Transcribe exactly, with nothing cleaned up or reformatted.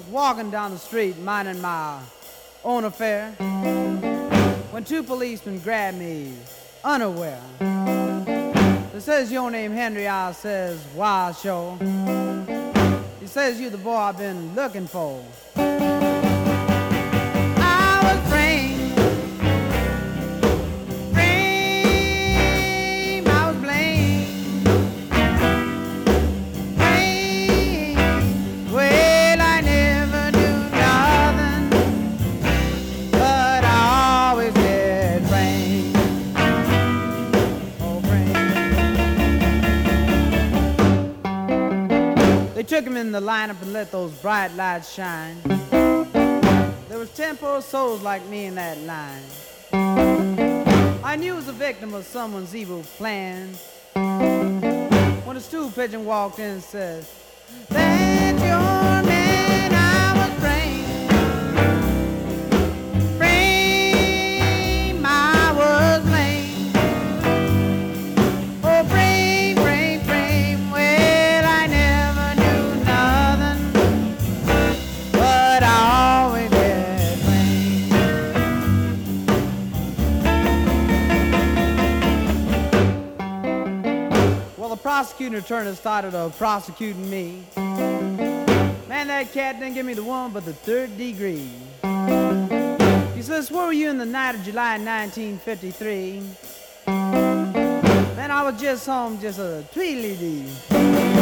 walking down the street minding my own affair when two policemen grabbed me unaware. They says, your name Henry, I says, why sure. He says, you the boy I've been looking for. I was framed, framed, I was blamed, framed. Well, I never knew nothing, but I always did framed. Oh, framed. They took him in the lineup and let those bright lights shine. There was ten poor souls like me in that line. I knew I was a victim of someone's evil plan when a stool pigeon walked in and said, that's your man. I was framed, framed, I was blamed. Oh, frame, frame, frame. Well, I never knew nothing, but I always did frame. Well, the prosecuting attorney started uh, prosecuting me. Man, that cat didn't give me the one but the third degree. He says, where were you in the night of July nineteen fifty-three? Man, I was just home, just a tweedly-dee.